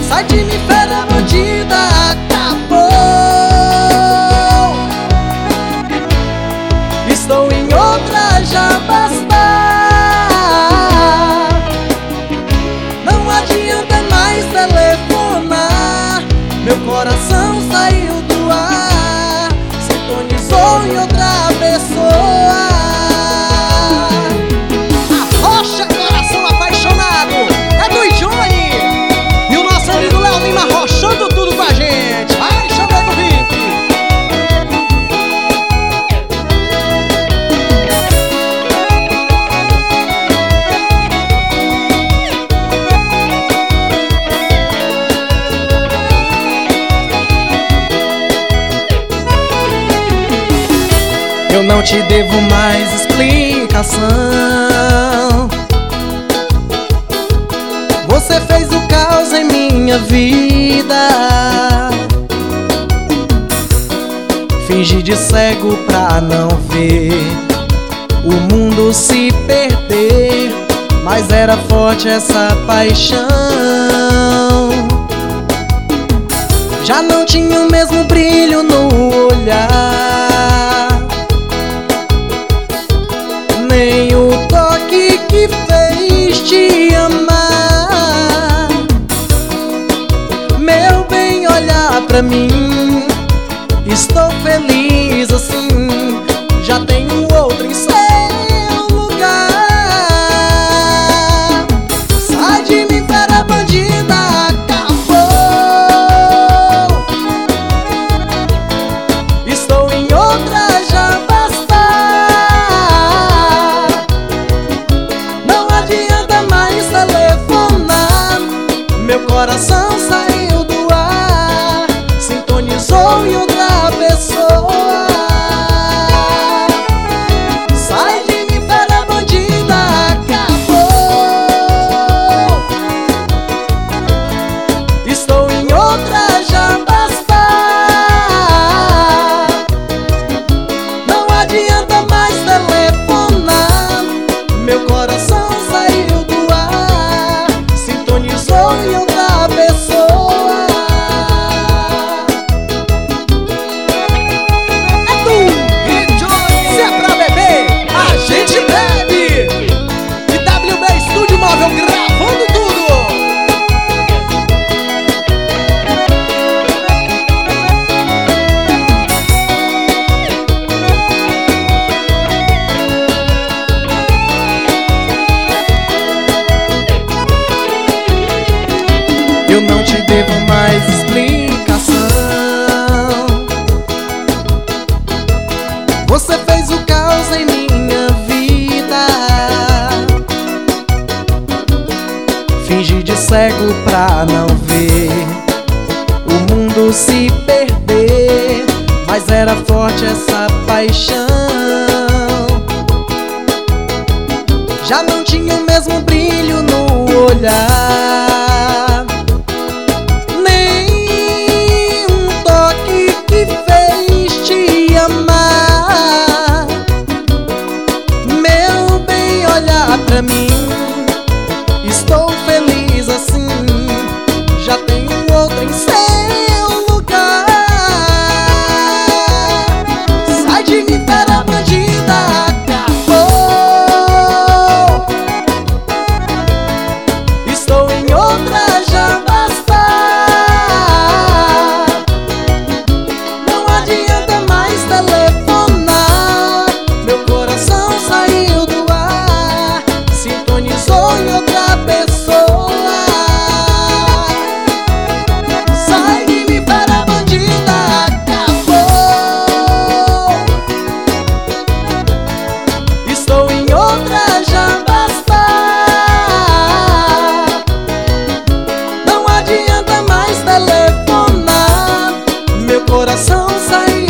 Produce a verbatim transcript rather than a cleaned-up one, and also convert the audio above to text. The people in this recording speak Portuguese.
Sai de mim, fera bandida, acabou. Estou em outra, já basta. Não adianta mais telefonar. Meu coração saiu do ar, sintonizou em outra pessoa. Arrochando tudo com a gente. Vai, chama do V I P. Eu não te devo mais explicação. Você fez o caos em minha vida. Fingi de cego pra não ver o mundo se perder, mas era forte essa paixão. Já não tinha o mesmo brilho no olhar, nem o toque que fez te amar. Meu bem, olha pra mim, estou feliz assim. Já tenho outro em seu lugar. Sai de mim, fera bandida, acabou. Estou em outra, já basta. Não adianta mais telefonar. Meu coração saiu do ar, sintonizou em outra pessoa. Sai de mim, fera bandida, acabou. Estou em outra, já basta. Não adianta mais telefonar. Meu coração saiu do ar, sintonizou em outra pessoa. Móvel gravando tudo. Eu não te devo mais explicação. Você fez o caos em minha vida. Fingi de cego pra não ver o mundo se perder, mas era forte essa paixão. Já não tinha o mesmo brilho no olhar, nem um toque que fez te amar. Meu bem, olha pra mim, estou feliz assim. Já tenho outro em seu lugar. Sai de mim, fera bandida, acabou. Estou em outra, já basta. Não adianta mais telefonar. Meu coração saiu do ar, sintonizou em outra pessoa. Sai de mim, fera bandida, acabou. Estou em outra, já basta. Não adianta mais telefonar. Meu coração saiu